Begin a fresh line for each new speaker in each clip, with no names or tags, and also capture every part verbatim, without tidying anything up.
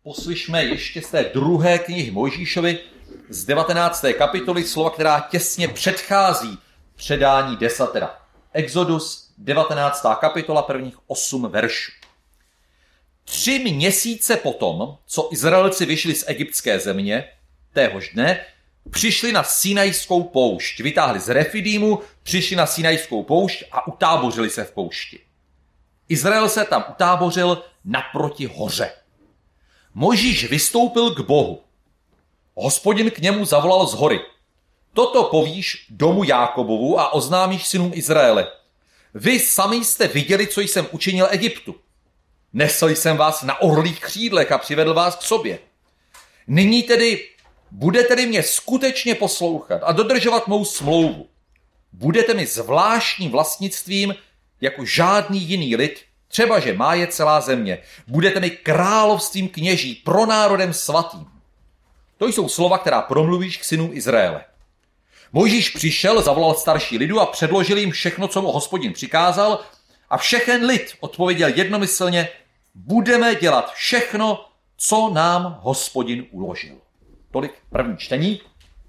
Poslyšme ještě z té druhé knihy Mojžíšovi z devatenácté kapitoly slova, která těsně předchází předání desatera. Exodus, devatenáctá kapitola, prvních osm veršů. Tři měsíce potom, co Izraelci vyšli z egyptské země, téhož dne, přišli na Sinajskou poušť. Vytáhli z Refidímu, přišli na Sinajskou poušť a utábořili se v poušti. Izrael se tam utábořil naproti hoře. Mojžíš vystoupil k Bohu. Hospodin k němu zavolal z hory. Toto povíš domu Jákobovu a oznámíš synům Izraele. Vy sami jste viděli, co jsem učinil Egyptu. Nesl jsem vás na orlích křídlech a přivedl vás k sobě. Nyní tedy budete-li mě skutečně poslouchat a dodržovat mou smlouvu. Budete mi zvláštním vlastnictvím jako žádný jiný lid, třeba že má je celá země. Budete mi královstvím kněží, pro národem svatým. To jsou slova, která promluvíš k synům Izraele. Mojžíš přišel, zavolal starší lidu a předložil jim všechno, co mu Hospodin přikázal, a všechen lid odpověděl jednomyslně: budeme dělat všechno, co nám Hospodin uložil. Tolik první čtení.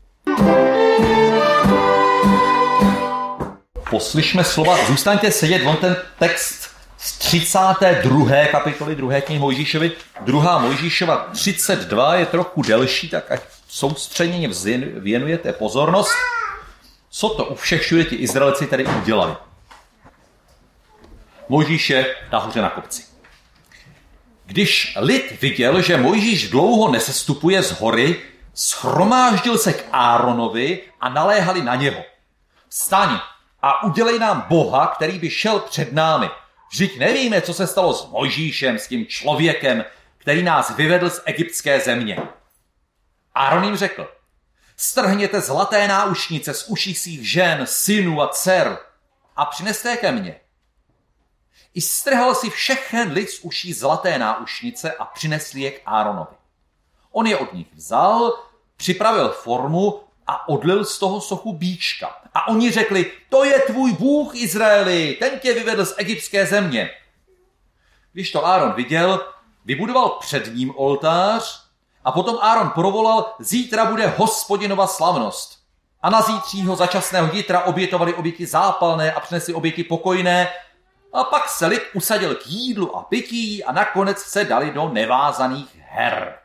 Poslyšme slova, zůstaňte sedět, on ten text z třicáté druhé kapitoly druhé knihy Mojžíšovi, druhá Mojžíšova třicet dva je trochu delší, tak ať soustředěně věnujete pozornost. Co to u všech všude ti Izraelci tady udělali? Mojžíš je nahoře na kopci. Když lid viděl, že Mojžíš dlouho nesestupuje z hory, shromáždil se k Áronovi a naléhali na něho. Vstaň a udělej nám Boha, který by šel před námi. Vždyť nevíme, co se stalo s Mojžíšem, s tím člověkem, který nás vyvedl z egyptské země. Áron jim řekl: strhněte zlaté náušnice z uší svých žen, synů a dcer a přineste je ke mně. I strhal si všechen lid z uší zlaté náušnice a přinesli je k Áronovi. On je od nich vzal, připravil formu a odlil z toho sochu býčka. A oni řekli: to je tvůj Bůh, Izraeli, ten tě vyvedl z egyptské země. Když to Áron viděl, vybudoval před ním oltář a potom Áron provolal: zítra bude Hospodinova slavnost. A na zítřího začasného jitra obětovali oběti zápalné a přinesli oběti pokojné, a pak se lid usadil k jídlu a pití a nakonec se dali do nevázaných her.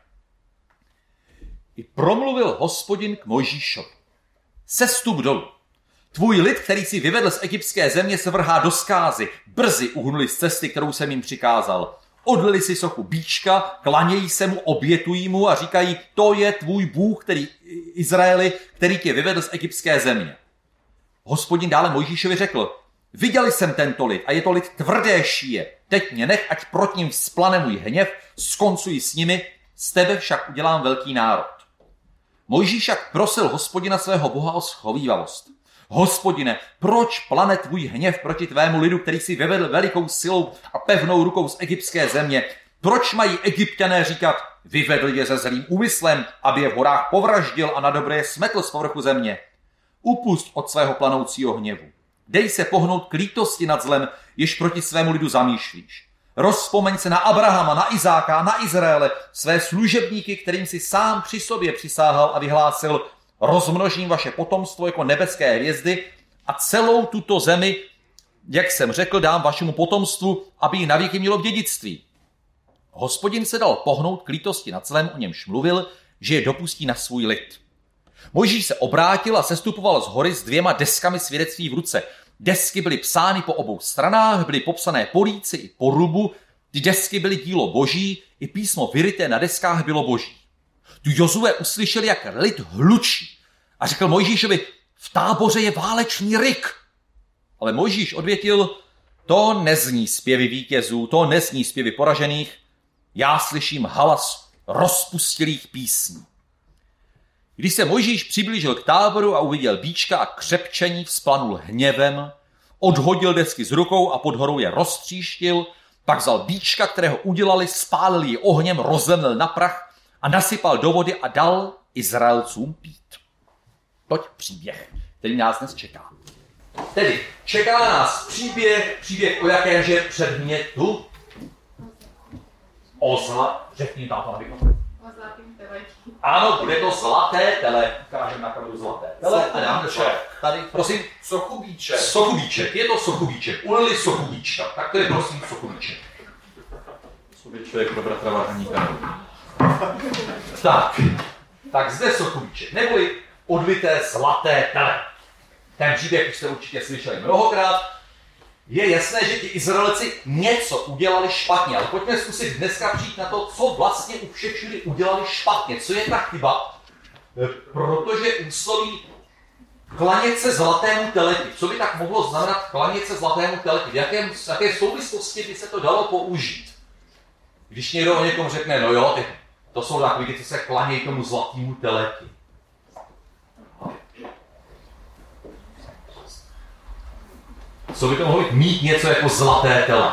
I promluvil Hospodin k Mojžíšovi: sestup dolů. Tvůj lid, který si vyvedl z egyptské země, se vrhá do zkázy. Brzy uhnuli z cesty, kterou jsem jim přikázal. Odlili si sochu býčka, klanějí se mu, obětují mu a říkají: to je tvůj Bůh, který, Izraeli, který tě vyvedl z egyptské země. Hospodin dále Mojžíšovi řekl: viděl jsem tento lid a je to lid tvrdé šíje. Teď mě nech, ať proti ním vzplane můj hněv, skoncuji s nimi, z tebe však udělám velký národ. Mojžíš však prosil Hospodina svého Boha o schovívavost. Hospodine, proč plane tvůj hněv proti tvému lidu, který si vyvedl velikou silou a pevnou rukou z egyptské země? Proč mají Egypťané říkat: vyvedl je se zlým úmyslem, aby je v horách povraždil a na dobré je smetl z povrchu země? Upusť od svého planoucího hněvu. Dej se pohnout k lítosti nad zlem, jež proti svému lidu zamýšlíš. Rozpomeň se na Abrahama, na Izáka, na Izraele, své služebníky, kterým si sám při sobě přisáhal a vyhlásil: rozmnožím vaše potomstvo jako nebeské hvězdy a celou tuto zemi, jak jsem řekl, dám vašemu potomstvu, aby ji navěky mělo v dědictví. Hospodin se dal pohnout k lítosti nad zlem, o němž mluvil, že je dopustí na svůj lid. Mojžíš se obrátil a sestupoval z hory s dvěma deskami svědectví v ruce. Desky byly psány po obou stranách, byly popsané po líci i po rubu, ty desky byly dílo boží, i písmo vyryté na deskách bylo boží. Tu Jozue uslyšel, jak lid hlučí, a řekl Mojžíšovi: v táboře je válečný ryk. Ale Mojžíš odvětil: to nezní zpěvy vítězů, to nezní zpěvy poražených, já slyším halas rozpustilých písní. Když se Mojžíš přiblížil k táboru a uviděl býčka a křepčení, vzplanul hněvem, odhodil desky z rukou a pod horou je roztříštil, pak vzal býčka, kterého udělali, spálil ji ohněm, rozemlil na prach a nasypal do vody a dal Izraelcům pít. Toť příběh, který nás dnes čeká. Tedy čeká nás příběh, příběh o jakémže předmětu? O zla... Řekni táto, abychom.
O zlatým teletí.
Ano, bude to zlaté tele. Ukážeme na kartu zlaté tele. A dáme to tady, prosím.
Sochubíček.
Sochubíček, je to sochubíček. Ulili sochubíčka. Tak to je prosím sochubíček. Sobě člověk pro bratra Varhaníka. Tak, tak zde sochubíček, neboli odlité zlaté tele. Ten příběh už jste určitě slyšeli mnohokrát. Je jasné, že ti Izraelci něco udělali špatně, ale pojďme zkusit dneska přijít na to, co vlastně u všech všudy udělali špatně. Co je ta chyba? Protože úsloví klanět se zlatému teleti. Co by tak mohlo znamenat klanět se zlatému teleti? V jakém, v jaké souvislosti by se to dalo použít? Když někdo o někom řekne, no jo, ty, to jsou takový, ty, co se klanějí tomu zlatému teleti. Co by to mohlo být? Mít něco jako zlaté tele.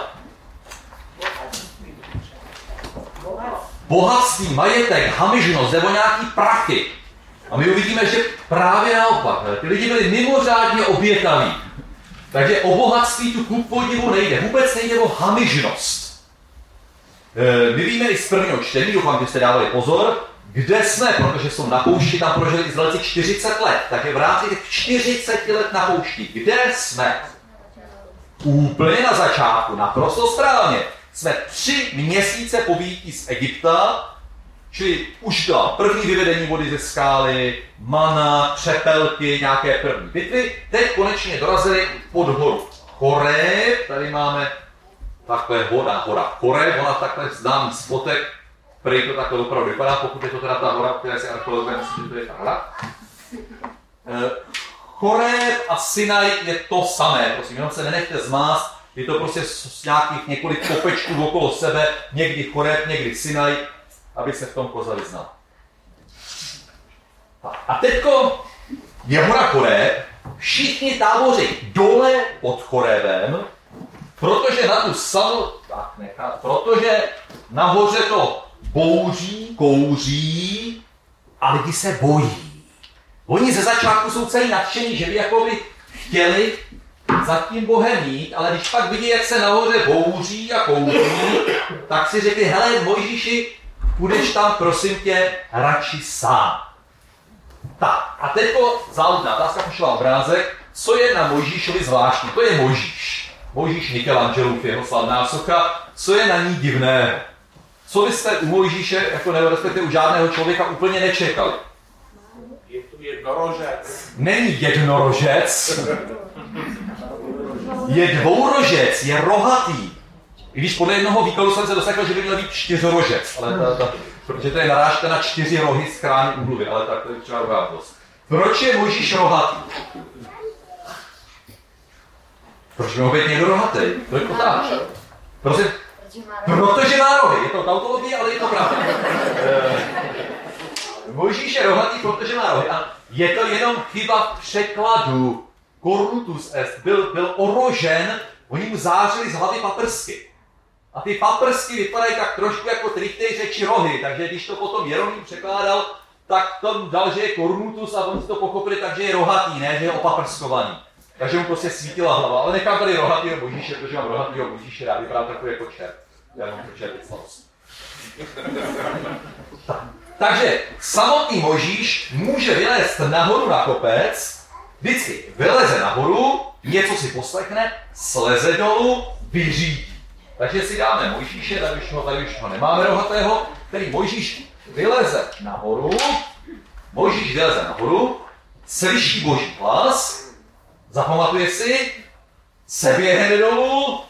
Bohatství, majetek, hamižnost nebo nějaký prachy. A my uvidíme, že právě naopak. Ty lidi byli mimořádně obětaví. Takže o bohatství tu ku podivu nejde. Vůbec nejde o hamižnost. My víme i z prvního čtení, doufám, že jste dávali pozor, kde jsme, protože jsou na poušti, tam prožili Izraelci čtyřicet let. Takže v rámci těch čtyřiceti let na poušti, kde jsme? Úplně na začátku, naprosto správně. Jsme tři měsíce po vyjití z Egypta, čili už byla první vyvedení vody ze skály, mana, přepelky, nějaké první bitvy. Teď konečně dorazili pod horu Horeb. Tady máme takhle voda, hora Horeb, ona takhle známý spotek, prý to takhle opravdu vypadá, pokud je to teda ta hora, která si archeologové myslí, že to je ta hora. Horeb a Sinaj je to samé, prosím, jenom se nenechte zmást, je to prostě z nějakých několik kopečků okolo sebe, někdy Horeb, někdy Sinaj, aby se v tom koza vyznal. A teďko je hora Horeb, všichni táboři dole pod Horebem, protože na tu samu, tak nechat, protože nahoře to bouří, kouří a lidi se bojí. Oni ze začátku jsou celý nadšení, že by jakoby chtěli za tím Bohem jít, ale když pak vidí, jak se nahoře bouří a kouří, tak si řekli, hele Mojžíši, půjdeš tam, prosím tě, radši sám. Tak, a teďko záludná otázka, pošla obrázek, co je na Mojžíšovi zvláštní, to je Mojžíš. Mojžíš Michelangelův, jeho slavná socha, co je na ní divné? Co byste u Mojžíše, jako nebo respektive u žádného člověka úplně nečekali?
Je tu jednorožec.
Není jednorožec, je dvourožec, je rohatý. I když podle jednoho výkladu jsem se dosekl, že by měl být čtyřorožec, ale ta, ta, protože to je narážka na čtyři rohy z chrámy úmluvy, ale tak to je třeba rohátost. Proč je Mojžíš rohatý? Proč by mohl být někdo rohatý? To je potáč. Prosím, protože má rohy. Je to tautologie, ale je to pravda. Mojžíš je rohatý, protože má rohy. A je to jenom chyba v překladu. Cornutus est. Byl, byl orožen, oni mu zářili z hlavy paprsky. A ty paprsky vypadají tak trošku jako trichtej řeči rohy, takže když to potom Jeroným překládal, tak tam dal, že je Cornutus a on si to pochopili tak, že je rohatý, ne, že je opaprskovaný. Takže mu prostě svítila hlava. Ale nechám tady rohatýho Mojžíše, protože mám rohatýho Mojžíše rád, vypadá takový jako čert. Já mám to čert slavost. Takže samotný Mojžíš může vylézt nahoru na kopec, vždycky vyleze nahoru, něco si poslechne, sleze dolů, vyřídí. Takže si dáme Mojžíše, tady už ho, tady už ho nemáme rohatého, který Mojžíš vyleze nahoru, Mojžíš vyleze nahoru, slyší Boží hlas, zapamatuje si, se běhne dolů,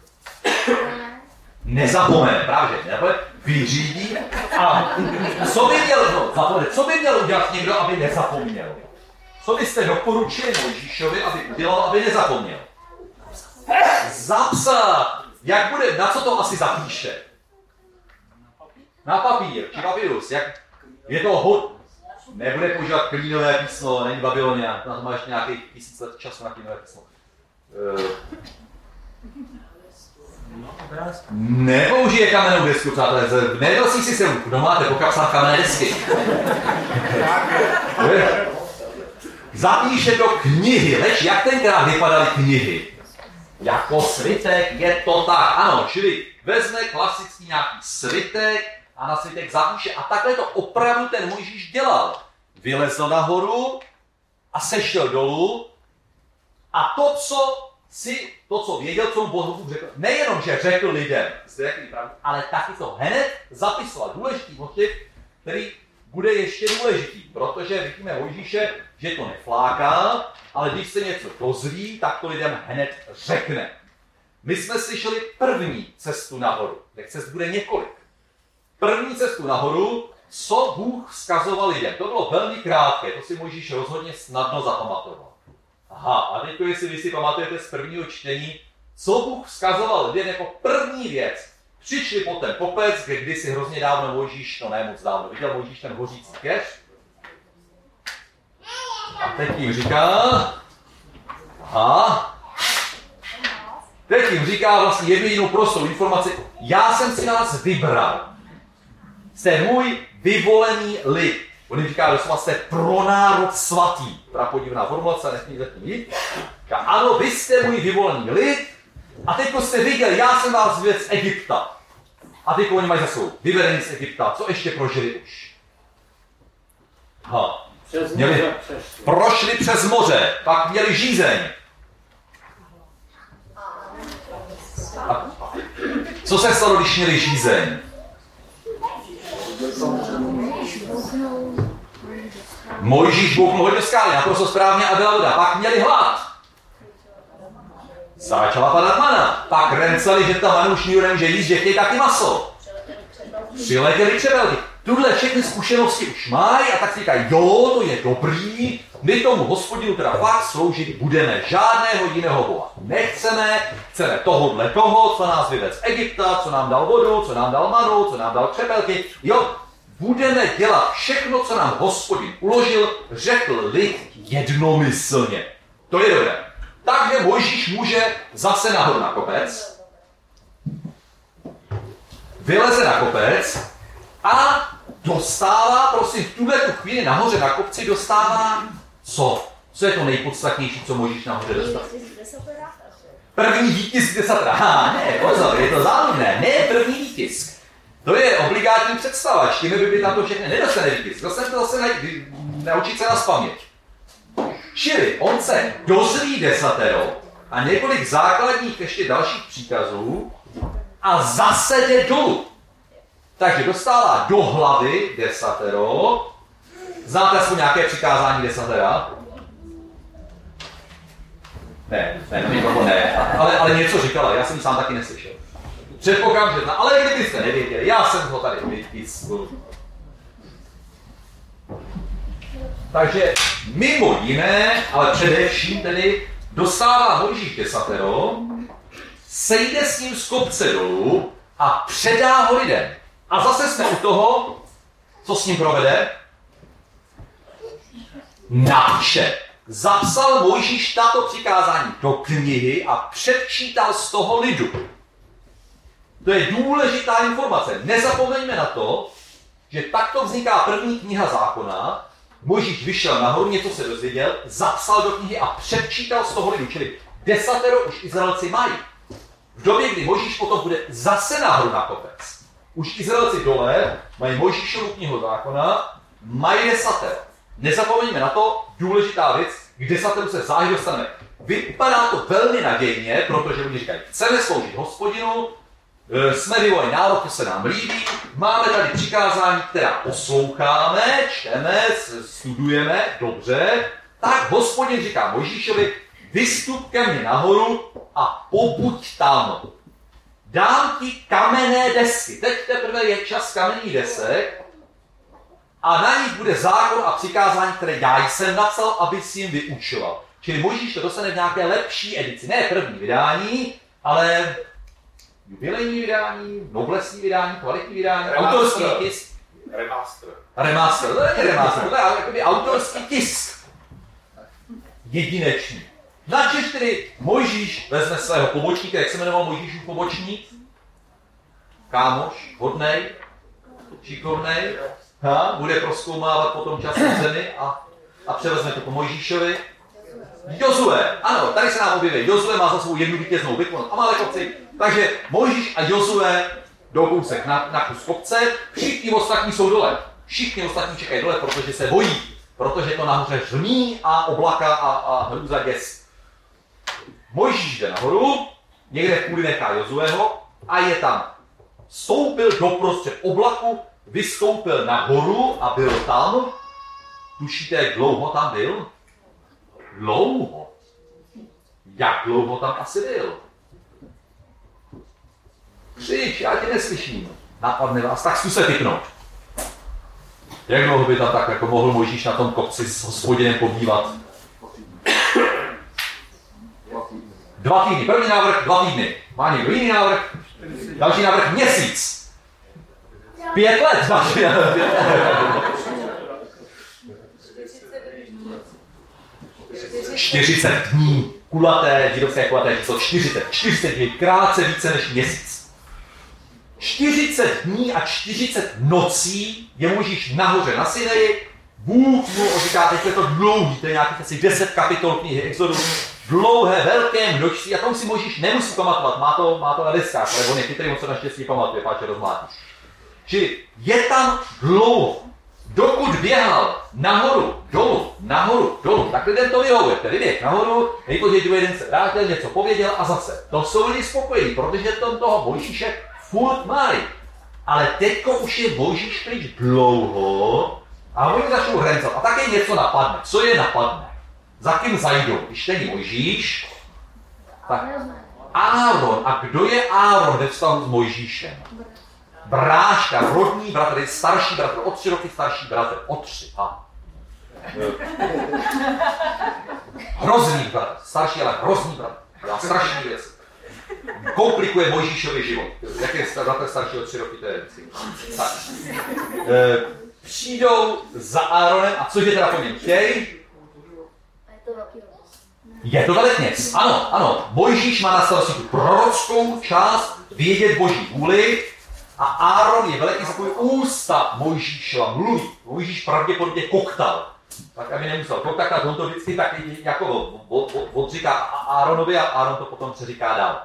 nezapomene, právě, nezapomene, vyřídí a co by měl, no, zapomene, co by měl udělat někdo, aby nezapomněl? Co byste doporučili Mojžíšovi, aby udělal, aby nezapomněl? Zapsat! Jak bude, na co to asi zapíše? Na papír, či papírus, jak je to hod... Nebude používat klínové písmo, není Babylonia, na to má ještě nějakých tisíc let času na klínové písmo. Uh... Nepoužije kamennou desku, přátelé, nedosí si sem, kdo máte po kapsách kamenné desky. Zapíše do knihy, leč jak tenkrát vypadaly knihy? Jako svitek je to tak, ano, čili vezme klasický nějaký svitek a na svitek zapíše. A takhle to opravdu ten Mojžíš dělal. Vylezl nahoru a sešel dolů a to, co si, to, co věděl, co mu Bůh řekl, nejenom, že řekl lidem, ale taky to hned zapisoval. Důležitý motiv, který bude ještě důležitý, protože vidíme Mojžíše, že to nefláká, ale když se něco dozví, tak to lidem hned řekne. My jsme slyšeli první cestu nahoru, těch cest bude několik. První cestu nahoru, co Bůh vzkazoval lidem. To bylo velmi krátké, to si Mojžíš rozhodně snadno zapamatoval. Aha, a teď jestli vy si pamatujete z prvního čtení, co Bůh vzkazoval lidem jako první věc. Přišli po ten kopec, kde kdysi hrozně dávno Mojžíš, no ne moc dávno, viděl Mojžíš ten hořící keř. A teď jim říká, aha, teď jim říká vlastně jednu jinou prostou informaci, já jsem si nás vybral. Jste můj vyvolený lid. On jim říká doslova, jste pro národ svatý. Prapodivná formulace, nesmí zatím jít. Říká, ano, vy jste můj vyvolený lid a teď jste viděl, já jsem vás vyvedl z Egypta. A teď oni mají za svou vyvedení z Egypta. Co ještě prožili už? Ha. Měli, prošli přes moře, pak měli žízeň. A co se stalo, když měli žízeň? Mojžíš Bůh mohl do skály, naprosto správně, a byla voda. Pak měli hlad. Začala padat mana. Pak renceli, že ta manu už nikdo nemůže jíst, že chtějí taky maso. Přiletěli třebelky. Tuhle všechny zkušenosti už mají a tak si říkají, jo, to je dobrý, my tomu Hospodinu teda fakt sloužit budeme. Žádného jiného boha nechceme, chceme tohodle toho, co nás vyvedl z Egypta, co nám dal vodu, co nám dal manu, co nám dal třebelky. Jo, budeme dělat všechno, co nám Hospodin uložil, řekl lid jednomyslně. To je dobré. Takže Mojžíš může zase nahoru na kopec, vyleze na kopec a dostává, prosím, v tuhle tu chvíli nahoře na kopci dostává co? Co je to nejpodstatnější, co Mojžíš nahoře dostal? První výtisk desatera. Ha, ne, pozor, je to záludné. Ne první výtisk. To je obligátní představa. Čtíme by na to všechny nedostane výtisk. To jsem to zase ne, naučit se nazpamět. Čili on se dozví desatero a několik základních ještě dalších příkazů a zase jde dolů. Takže dostává do hlavy desatero. Znáte aspoň nějaké přikázání desatera? Ne, ne, no nikoho ne, ale, ale něco říkala, já jsem ji sám taky neslyšel. Předpokládám, že zná, ale kdybyste nevěděli, já jsem ho tady vytiskl. Takže mimo jiné, ale především tedy dostává Mojžíš desatero, sejde s ním z kopce dolů a předá ho lidem. A zase jsme u toho, co s ním provede? Napíše. Zapsal Mojžíš tato přikázání do knihy a předčítal z toho lidu. To je důležitá informace. Nezapomeňme na to, že takto vzniká první kniha zákona. Mojžíš vyšel nahoru, něco se dozvěděl, zapsal do knihy a předčítal z toho lidu. Čili desatero už Izraelci mají. V době, kdy Mojžíš potom bude zase nahoru na kopec, už Izraelci dole mají Mojžíšovu knihu zákona, mají desatero. Nezapomeňme na to, důležitá věc, k desateru se záhy dostaneme. Vypadá to velmi nadějně, protože oni říkají, chceme sloužit Hospodinu, jsme vyvolení národ, to se nám líbí, máme tady přikázání, která posloucháme, čteme, studujeme, dobře, tak Hospodin říká Mojžíšovi, vystup ke mně nahoru a popuď tam. Dám ti kamenné desky. Teď teprve je čas kamenných desek a na nich bude zákon a přikázání, které já jsem napsal, aby si jim vyučoval. Čili Mojžíš to dostane v nějaké lepší edici. Ne první vydání, ale jubilejní vydání, noblesní vydání, kvalitní vydání, autorský tisk.
Remaster.
Remaster, to není remaster, to je jakoby autorský tisk. Jedinečný. Načež tedy Mojžíš vezme svého pobočníka, jak se jmenoval Mojžíšův pobočník? Kámoš, hodnej, šikovnej, ha, bude prozkoumávat potom časem zemi a, a převezme to po Mojžíšovi. Jozue, ano, tady se nám objeví. Jozue má za svou jednu vítěznou bitvu nad Amalekovci, takže Mojžíš a Jozue jdou kousek na, na kus kopce, všichni ostatní jsou dole. Všichni ostatní čekají dole, protože se bojí, protože to nahoře řmí a oblaka a, a hrůza děs. Mojžíš jde nahoru, někde v půli nechá Jozueho a je tam. Vstoupil doprostřed oblaku, vystoupil nahoru a byl tam. Tušíte, jak dlouho tam byl? Dlouho. Jak dlouho tam asi byl? Křič, já tě neslyším. Napadne vás, tak zkus se typnout. Jak dlouho by tam tak jako mohl Mojžíš na tom kopci s Hospodinem pobývat? Dva týdny. První návrh, dva týdny. Má někdo jiný návrh? Další návrh, měsíc. Pět let. Další návrh. čtyřicet dní. Kulaté, židovské kulaté číslo čtyřicet. čtyřicet dní, krátce více než měsíc. čtyřicet dní a čtyřicet nocí je Mojžíš nahoře na Sinaji. Bůh mu říká, teď je to dlouhý, to je nějakých asi deset kapitol knihy Exodus. Dlouhé, velké množství, a tomu si Mojžíš nemusí pamatovat, má to, má to na deskách, ale on je chytrý, on se naštěstí pamatuje, páče rozmlátí. Čili je tam dlouho. Dokud běhal nahoru, dolů, nahoru, dolů, tak lidem to vyhovuje. Tedy běh nahoru, nejpozději druhý den se vrátil, něco pověděl a zase. To jsou lidi spokojení, protože tom toho Mojžíše furt mají. Ale teďko už je Mojžíš pryč dlouho a oni začnou hrencat. A také něco napadne. Co je napadne? Za kým zajdou? Když není Mojžíš, tak Áron. A kdo je Áron ve vztahu s Mojžíšem? Bráška, rodní bratr, starší bratr, o tři roky starší bratr, o tři. A. Hrozný bratr, starší, ale hrozný bratr. Já strašný věc. Komplikuje Mojžíšový život. Jak je bratr starší o tři roky, to je věci. Tak. E, přijdou za Áronem a cože teda po něm chtějí? Je to velekněz. Ano, ano. Mojžíš má na starosti tu prorockou část, vědět Boží vůli. A Áron je velký takový ústa Mojžíšova mluví. Mojžíš pravděpodobně koktal. Tak aby nemusel koktat, tak on to vždycky tak jako odříká Áronovi a Áron to potom přeříká dál.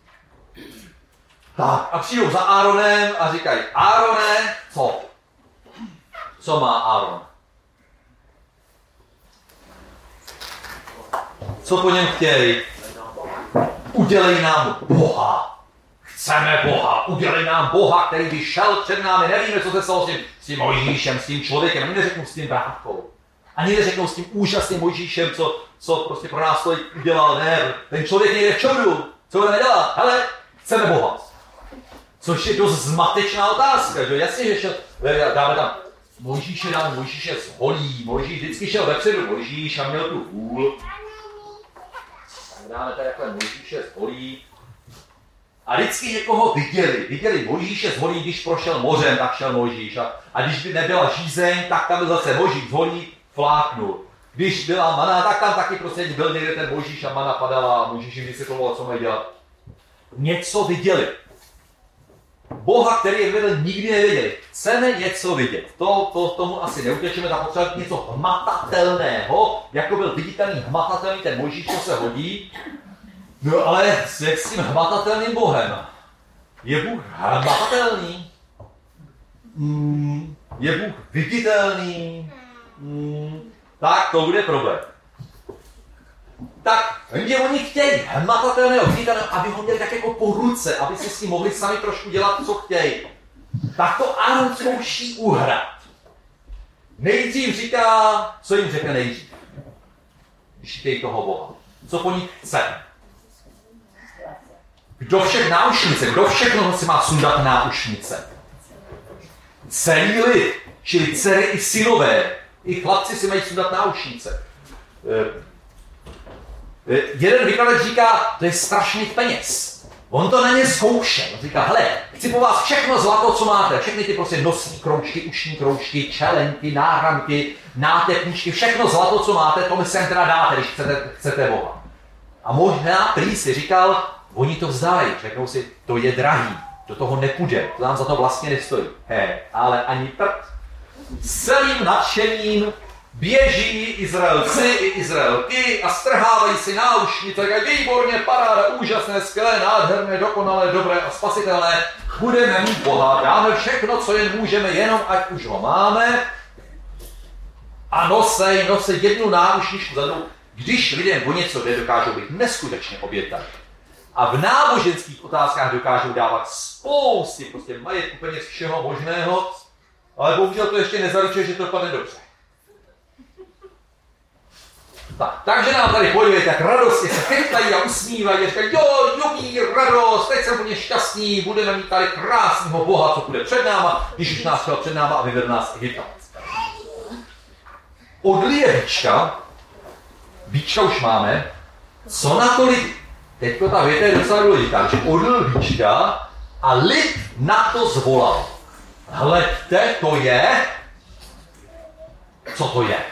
Tak a přijdou za Áronem a říkají, Árone, co? Co má Áron? Co po něm chtějí? Udělej nám Boha. Chceme Boha, udělej nám Boha, který by šel před námi, nevíme, co se stalo s tím, s tím Mojžíšem, s tím člověkem, ani neřeknou s tím vrátkou, ani neřeknou s tím úžasným Mojžíšem, co, co prostě pro nás to udělal, ne, ten člověk někde v čoru, co budeme dělat, hele, chceme Boha. Což je dost zmatečná otázka, že jasně, že šel, dáme tam, Mojžíše dáme, Mojžíše zholí, Mojžíš vždycky šel vepředu, Mojžíš a měl tu hůl, tak dáme tady takhle Mojžíše zholí. A vždycky někoho viděli. Viděli Mojžíše zholí, když prošel mořem, tak šel Mojžíš. A, a když by nebyla žízeň, tak tam zase Mojžíš zholí, fláknul. Když byla mana, tak tam taky prostě byl někde ten Mojžíš a mana padala a Mojžíš jim vysvětloval, co mají dělat. Něco viděli. Boha, který je viděli, nikdy neviděli. Chceme něco vidět. To, to tomu asi neutečeme, tak potřebujeme něco hmatatelného, jako byl viditelný hmatatelný ten Mojžíš, co se hodí. No ale s jak s tím hmatatelným Bohem? Je Bůh hmatatelný? Mm, je Bůh viditelný? Mm, tak to bude problém. Tak, jenže oni chtějí hmatatelného, viditelného, aby ho měli tak jako po ruce, aby si s ním mohli sami trošku dělat, co chtějí. Tak to Áron zkouší uhrát. Nejdřív říká, co jim řekne nejdřív. Když chtějí toho Boha. Co po nich chce. Kdo všech náušnice, kdo všechno si má sundat náušnice? Celý lid, čili dcery i synové, i chlapci si mají sundat náušnice. Jeden vykladač říká, to je strašných peněz. On to na ně zkoušel. On říká, hele, chci po vás všechno zlato, co máte. Všechny ty prostě nosní kroužky, ušní kroužky, čelenky, náramky, nátepničky, všechno zlato, co máte, to mi sem teda dáte, když chcete, chcete Boha. A možná prý si říkal, oni to vzdají, řeknou si, to je drahý, do toho nepůjde, to nám za to vlastně nestojí. He, ale ani prd. S celým nadšením běží Izraelci i Izraelky a strhávají si náušnice, tak výborně, paráda, úžasné, skvělé, nádherné, dokonalé, dobré a spasitelné. Budeme mít Boha, dáme všechno, co jen můžeme, jenom ať už ho máme. A nosej, nosej jednu náušničku za druhou. Když lidem o něco jde, dokážou být neskutečně obětaví. A v náboženských otázkách dokážou dávat spousty prostě majetku, peněz, všeho možného, ale bohužel to ještě nezaručuje, že to dopadne dobře. Tak, takže nám tady podívejte, jak radostně se chechtají a usmívají a říkají, jo, jubí, radost, teď jsem úplně šťastný, budeme mít tady krásného Boha, co bude před náma, když už nás chtěl před náma a vyvedl nás z Egypta. Odlije víčka, víčka už máme, co na to lidi? Teďko ta věta je docela důležitá, že odlil víčka a lid na to zvolal. Hleďte, to je, co to je?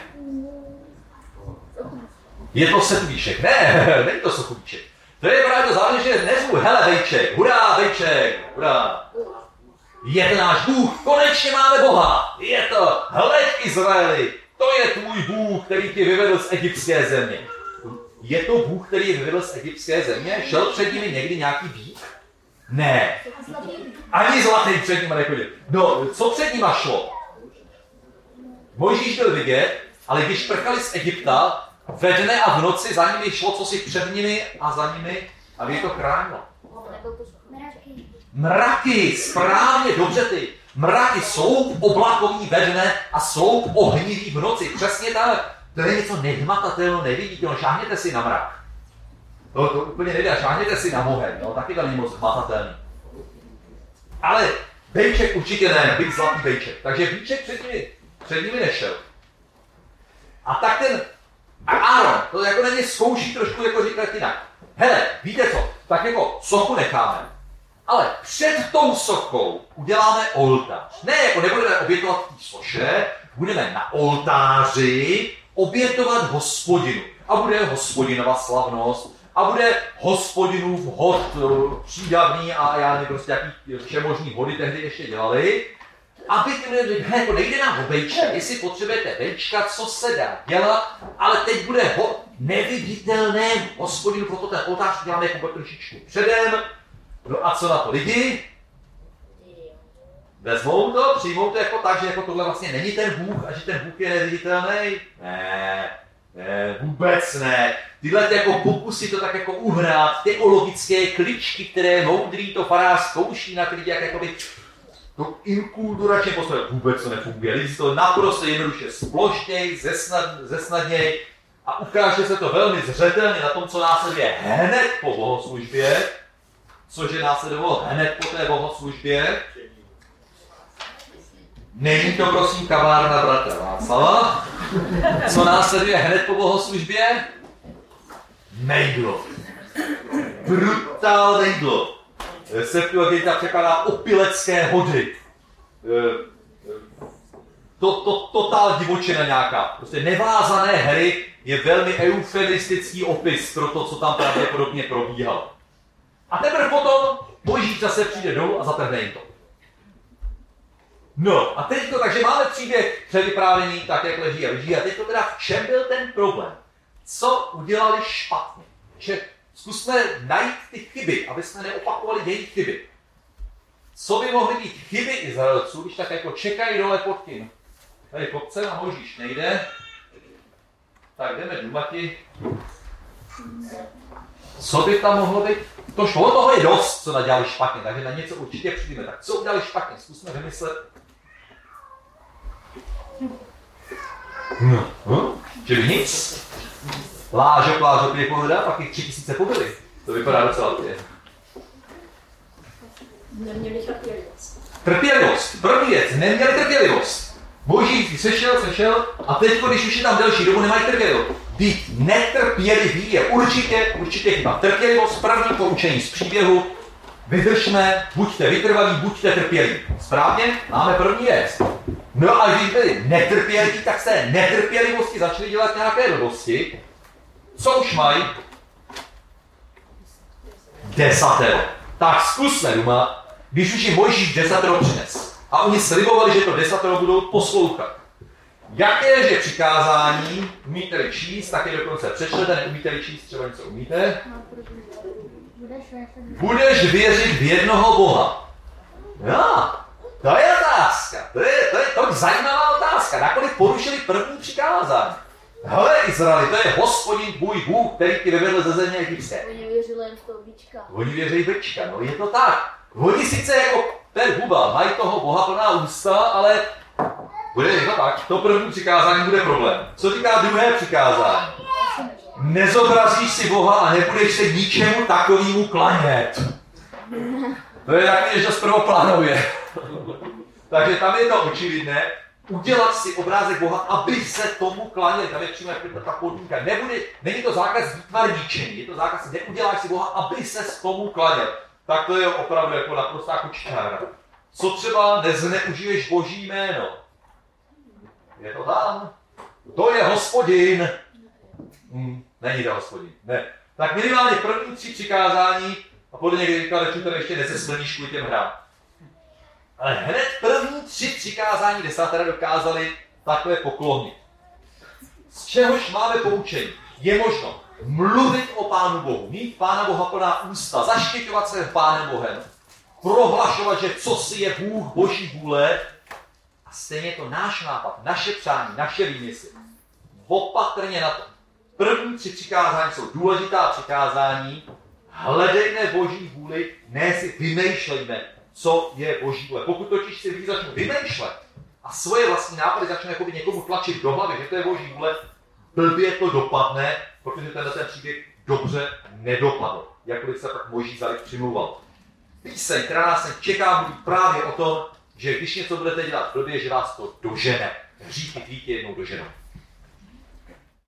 Je to setvíček. Ne, není to sochubíček. To je právě to záleží, že nezvu, hele vejček, hurá vejček, hurá. Je to náš Bůh, konečně máme Boha. Je to, hleď Izraeli, to je tvůj Bůh, který tě vyvedl z egyptské země. Je to Bůh, který je vyvedl z egyptské země? Šel před nimi někdy nějaký býk? Ne. Ani zlatý před nimi nechodil. No, co před nima šlo? Mojžíš byl vidět, ale když prchali z Egypta, ve dne a v noci za nimi šlo cosi před nimi a za nimi, aby je to chránilo. Mraky, správně, dobře ty. Mraky, sloup oblakový ve dne a sloup ohnivý v noci. Přesně tak. To je něco nehmatatelného, neviditelného. Šáhněte si na mrak. To, to úplně nejde. Šáhněte si na oheň. No, taky to není moc hmatatelný. Ale bejček určitě ne, byť zlatý bejček. Takže bíček před nimi, před nimi nešel. A tak ten a Áron, to jako na ně zkouší trošku jako říkat jinak. Hele, víte co, tak jako sochu necháme, ale před tou sochou uděláme oltář. Ne, jako nebudeme obětovat v té soše, budeme na oltáři obětovat Hospodinu. A bude Hospodinova slavnost, a bude Hospodinův hod přídavný a já nevím, prostě jaký všemožný hody tehdy ještě dělali. Aby ty lidé řekli, jako nejde nám o bejčka, jestli potřebujete bejčka, co se dá dělat, ale teď bude ho neviditelné Hospodinu, proto ten oltář děláme jako trošičku předem. No a co na to lidi? Vezmou to, přijmou to jako tak, že jako tohle vlastně není ten Bůh a že ten Bůh je neviditelný? Ne, ne, vůbec ne. Tyhle ty jako pokusy to tak jako uhrát, teologické kličky, které moudrý to farář zkouší na ty lidi, jak jakoby to inkulturačně postavit, vůbec to nefunguje. Lidi si to naprosto jednoduše sploštěj, zesnad, zesnadněj a ukáže se to velmi zřetelně na tom, co následuje hned po bohoslužbě, což je následovalo hned po té bohoslužbě. Není to prosím kavárna bratra Václava. Co následuje hned po bohoslužbě? Mejdlo. Brutál mejdlo. Septuaginta překládá opilecké hody. To, to, totál divočina nějaká. Prostě nevázané hry je velmi eufemistický opis pro to, co tam pravděpodobně probíhalo. A teprve potom Mojžíš zase přijde dolů a zatrhne jim to. No a teď to, takže máme příběh předvyprávěný tak, jak leží a leží. A teď to teda, v čem byl ten problém? Co udělali špatně? Že zkusme najít ty chyby, aby jsme neopakovali jejich chyby. Co by mohly být chyby Izraelců, když tak jako čekají dole pod tím? Tady kopcem a Mojžíš nejde. Tak jdeme dumati. Co by tam mohlo být? To šlo, toho je dost, co nadělali špatně, takže na něco určitě přijdeme. Tak co udělali špatně? Zkusme vymyslet. No, no. Čili nic. Lážo, plážo, pět pohoda, pak jich tři tisíce pobyly. To vypadá docela tě.
Neměli trpělivost.
Trpělivost. První věc. Neměli trpělivost. Mojžíš sešel, sešel a teď, když už je tam delší dobu, nemají trpělivost. Být netrpělivý je určitě, určitě chyba. Trpělivost, první poučení z příběhu. Vydržme, buďte vytrvalí, buďte trpěliví. Správně? Máme první věc. No a když byli netrpěliví, tak se netrpělivosti začali dělat nějaké blbosti. Co už mají? Desatero. Tak zkusme doma, když už jim Mojžíš desatero přines. A oni slibovali, že to desatero budou poslouchat. Jakéže přikázání umíte-li číst, tak je dokonce přečtete, neumíte-li číst, třeba něco umíte. Budeš věřit v jednoho Boha. No, to je otázka, to je, to je, to je zajímavá otázka. Nakolik porušili první přikázání. Hele, Izraeli, to je Hospodin tvůj Bůh, který ti vyvedl ze země egyptské.
Oni věřili jen v toho víčka.
Oni věří bečka, no je to tak. Oni sice jako ten Hubal mají toho Boha plná ústa, ale bude to tak, to první přikázání bude problém. Co říká druhé přikázání? Nezobrazíš si Boha a nebudeš se ničemu takovému klanět. To je taky, že to prvoplánově. Takže tam je to očividné. Udělat si obrázek Boha, aby se tomu klaněli. Tam je přímo ta podmínka. Nebude, není to zákaz výtvarníčení, je to zákaz, neuděláš si Boha, aby se s tomu klaněl. Tak to je opravdu jako naprostá kučkára. Co třeba nezneužiješ Boží jméno? Je to tam? To je Hospodin. Hmm, není to Hospodin. Ne. Tak minimálně první tři přikázání, a podle někdy vykladečů tady ještě nezesplníš kvůli těm hrám. Ale hned první tři přikázání desátera dokázali takhle poklonit. Z čehož máme poučení? Je možno mluvit o Pánu Bohu, mít Pána Boha plná ústa, zaštiťovat se Pánem Bohem, prohlašovat, že co si je Bůh, Boží vůle, a stejně to náš nápad, naše přání, naše výmysly. Opatrně na to. První tři přikázání jsou důležitá přikázání. Hledejme Boží vůli, ne si vymýšlejme, co je Boží vůle. Pokud totiž si lidi začnou vymýšlet a svoje vlastní nápady začnou jakoby někomu tlačit do hlavy, že to je Boží vůle, blbě to dopadne, protože tenhle ten příběh dobře nedopadl. Jakkoliv se tak Mojžíš za nich přimlouval. Píseň, která nás čeká, mluví právě o tom, že když něco budete dělat v době, že vás to dožene. Hříchy tvý tě jednou doženou.